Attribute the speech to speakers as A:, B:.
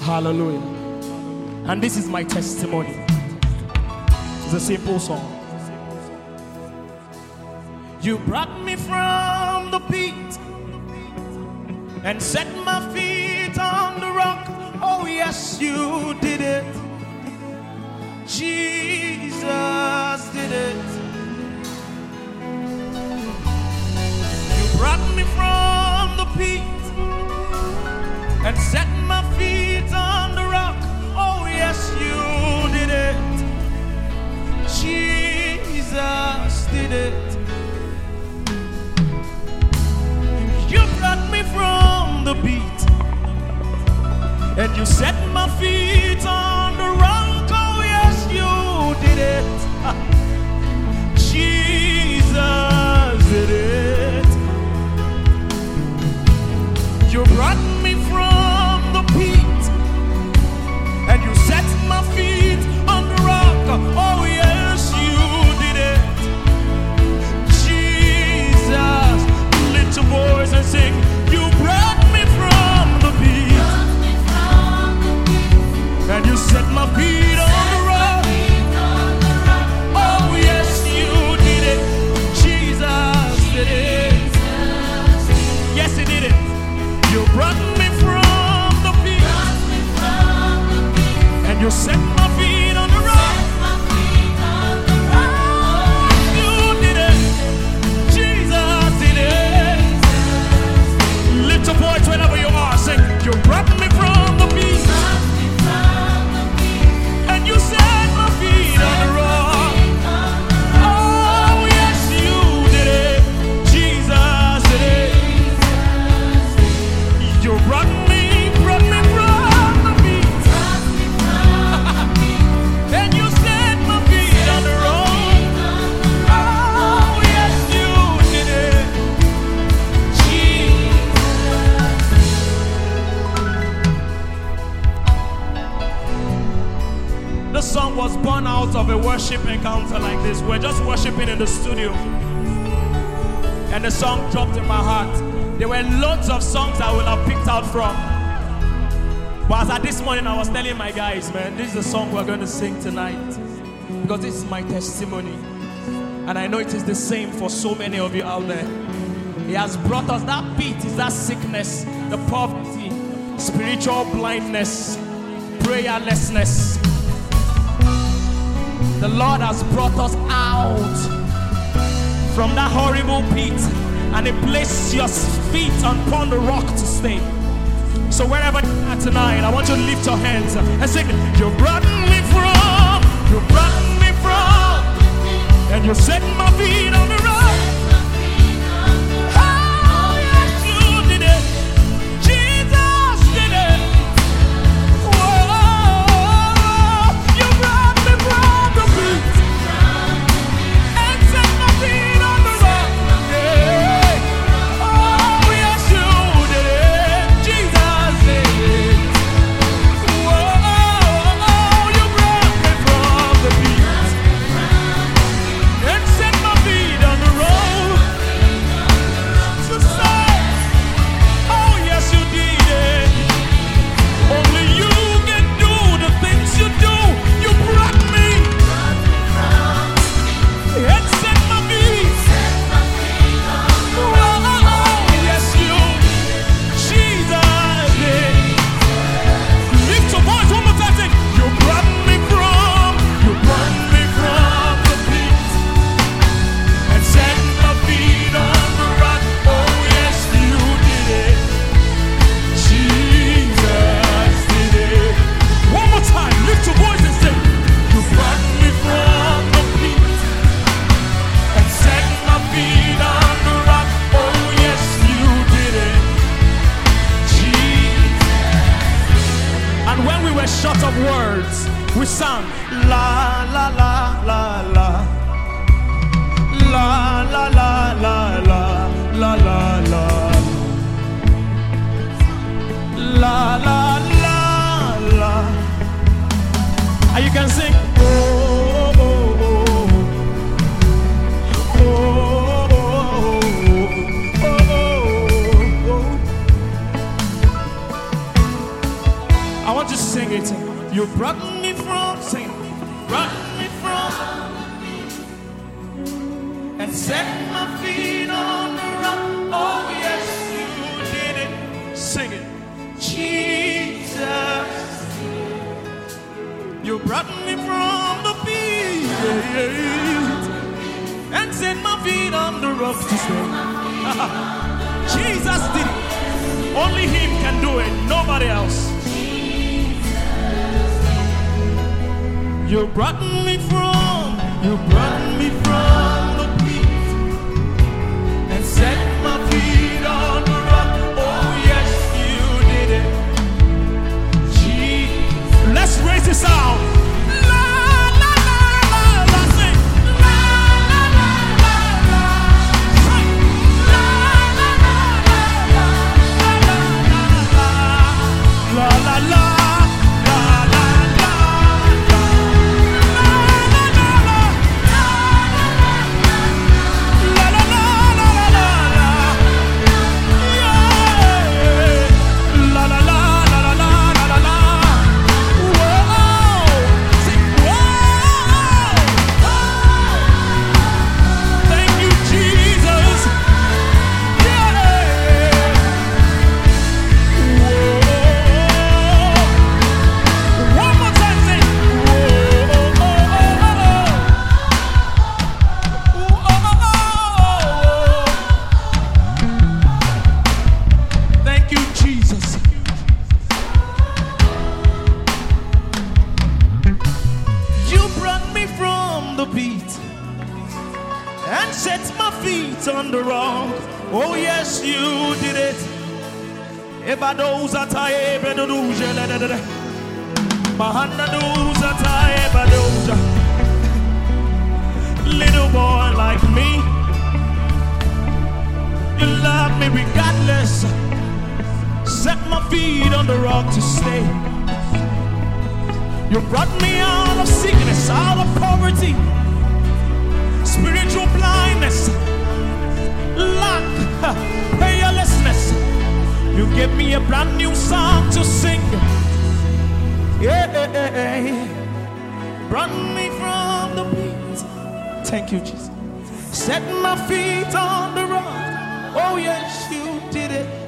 A: Hallelujah. And this is my testimony. It's a simple song. You brought me from the pit and set my feet on the rock. Oh yes, you did it. Jesus did it. You brought me from the pit and set my feet on the rock. Oh yes, you did it. Jesus did it. You brought me from the pit and you set my feet on the rock. Oh yes, you did it. Jesus did it. You brought me from the pit and you set my feet on the rock. Oh yes, you did it. Jesus, lift your voice and sing. You brought me from the pit and you set my feet on the rock. Oh yes, you did it. Jesus did it. Yes, he did it. You brought me from the pit and you set my feet on the rock. Oh, you did it. Jesus did it. Lift your voice wherever you are. Sing. You brought me from the pit and you set my feet on the rock. Oh yes, you did it. Jesus did it. You brought me from the pit and you set my feet on the rock. Oh yes, you did it. Jesus. The song was born out of a worship encounter like this. We're just worshiping in the studio and the song dropped in my heart. There were loads of songs I would have picked out from. But as at this morning, I was telling my guys, man, this is the song we're going to sing tonight. Because this is my testimony. And I know it is the same for so many of you out there. He has brought us that pit, is that sickness, the poverty, spiritual blindness, prayerlessness. The Lord has brought us out from that horrible pit. And He placed your feet upon the rock to stay. So wherever you are tonight, I want you to lift your hands and sing. You brought me from, and you set my feet on the rock. Oh yes, you did it. Jesus did it. Whoa, you brought me from the pit and set my feet on the rock. Oh yes, you did it. Jesus did it. Whoa, you brought me from the pit and set my feet on the road. To say, oh yes, you did it. Only you can do the things you do. You brought me and set my feet. Oh yes, you, Jesus did. Lift your voice one more time. Say, you brought me from the pit and set my feet on the rock. Oh yes, you did it. Jesus did it. One more time, lift your voice and say, you brought me from the pit and set my feet on the rock. Oh yes, you did it. Jesus. And when we were short of words, we sang la la la la la. La la la la la la la la la la la la. And you can sing oh oh oh oh oh oh oh oh. I want you to sing it. You brought me from, sing, brought me from, and set my feet on the rock. Oh yes, you did it. Sing it. Jesus, you brought me from the pit and set my feet on the rock to stay. Jesus did it. Only him can do it, nobody else. You brought me from the pit and set my feet on the rock. Oh yes, you did it. Jesus. Let's raise the sound. La la la la la, sing. La la la la la, sing. La la la la la, la la la la. And set my feet on the rock. Oh yes, you did it. Little boy like me, you love me regardless. Set my feet on the rock to stay. You brought me out of sickness, out of poverty, spiritual blindness, lack, prayerlessness. You gave me a brand new song to sing. Yeah, brought me from the pit. Thank you, Jesus. Set my feet on the rock. Oh yes, you did it.